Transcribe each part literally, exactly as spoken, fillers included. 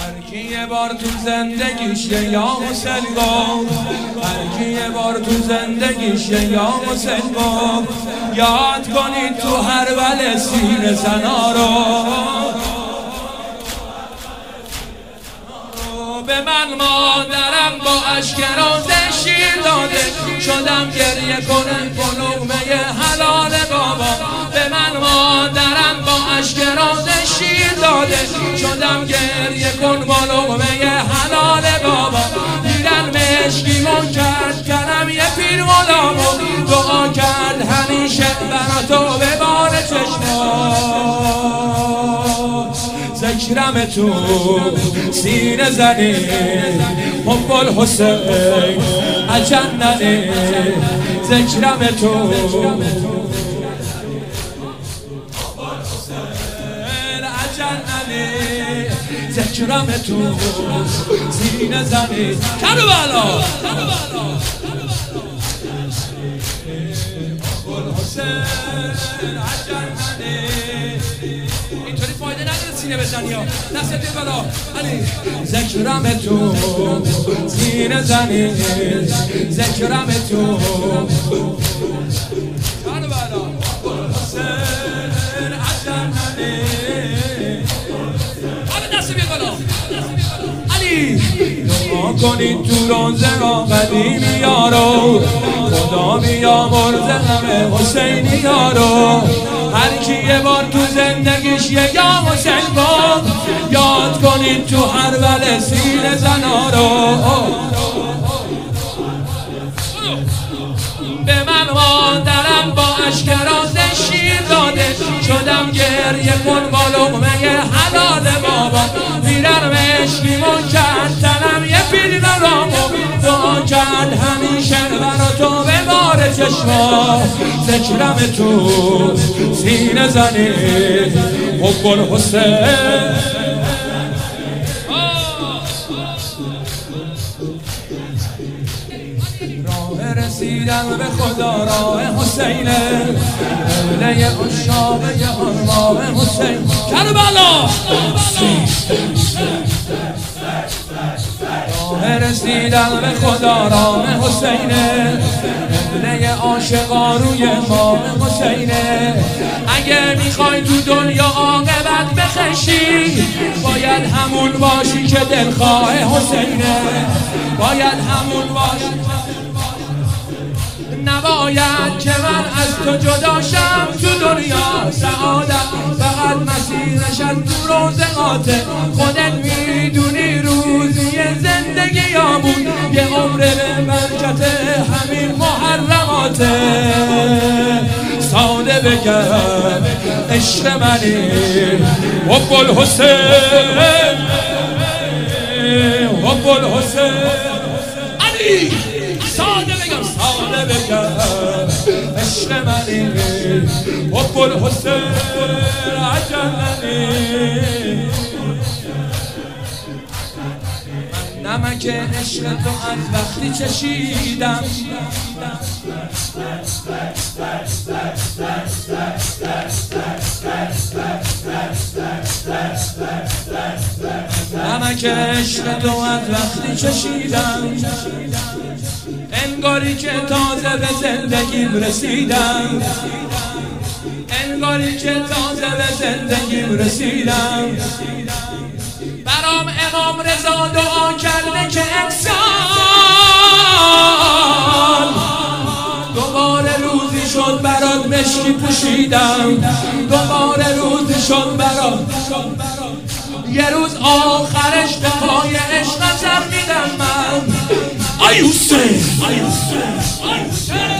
هرکی یه بار تو زندگیش یا حسین گفت، هرکی یه بار تو زندگیش یا حسین گفت، یاد کنید تو هر ول سینه زنا رو. به من مادرم با اشک روزه شیر داده، شدم گریه کنن بلومه حلال بابا. به من مادرم با اشک روزه شیر داده، شدم گریه کن بلومه حلال بابا. دیدن مشکیمون کرد کنم یه پیر غلامو، دعا کرد همیشه برا تو به بار چشما. ذکرم تو سینه زنی حب الحسین اجننی، ذکرم تو اجننی، ذکرم تو سینه زنی. کربلا حب الحسین اجننی. اینطوری فایده نداره سینه بزنی ها، دستت بالا علی. ذکرم تو سینه زنی، ذکرم تو کربلا حسین اجننی. حالا دست بیا بالا علی. دعا کنید تو روزگار قدیمی یارو، خدا بیامرز غم حسینی یارو. هر کی یه بار تو زندگیش یه یا حسین گفت، یاد کنید تو هر ول سینه زنا رو. به من مادرم با اشک روزه شیر داده، شدم گریه کن با لقمه حلال بابا. میرن مشکیمون کرد تنم یه پیر غلامو، دعا کرد همیشه برا تو به بار چشما. ذکرم تو سینه زنی حب الحسین. راه رسیدن به خدا راه حسینه، قبله عشاق آرمان حسین. کربلا راه رسیدن به خدا راه حسینه، قبله عاشقا روی ماه حسینه. اگه میخوای تو دنیا عاقبت بخشی، باید همون باشی که دلخواه حسینه، باید همون باشی. نباید که من از تو جداشم تو دنیا، سعادت فقط مسیرشم تو روزگاته. خودت میدونی روزی زندگی یا بود، یه عمر به برکت همین محرماته. ساده بگم عشق منی حب الحسین، حب الحسین علی. ساده بگم ساده بگم عشق منی حب الحسین اجننی. من نمک عشق تو از وقتی چشیدم، نمک عشق تو از وقتی چشیدم، انگاری که تازه به زندگیم رسیدم، انگاری که تازه به زندگیم رسیدم. برام امام رضا دعا کرده که انسان دوباره روزی شد برات مشکی پوشیدم، دوباره روزی شد برات. یه روز آخرش به پای عشق سر میدم من. آی حسین، آی حسین، آی حسین.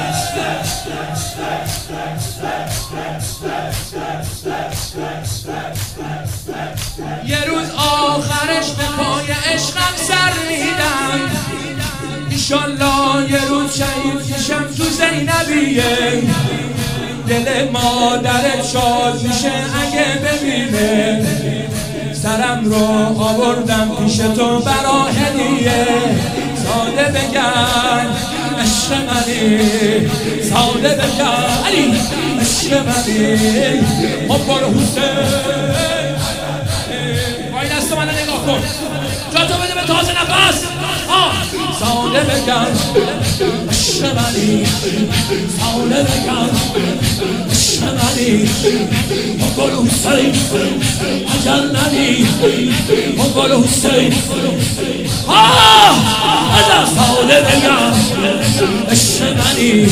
یه روز آخرش به پای عشقم سر میدم، ایشالله یه روز شهید میشم تو زینبیه. دل مادرت شاد میشه اگه ببینه، سرم رو آوردم پیش تو برا هدیه. ساده بگن عشق منی، ساده بگن علی عشق منی حب الحسین. منو نگاه کن جاتو بده به تازه نفس آه ساله بگم عشق منی ساله بگم عشق منی مقل حسین عجل ندی مقل حسین آه ازا ساله بگم عشق منی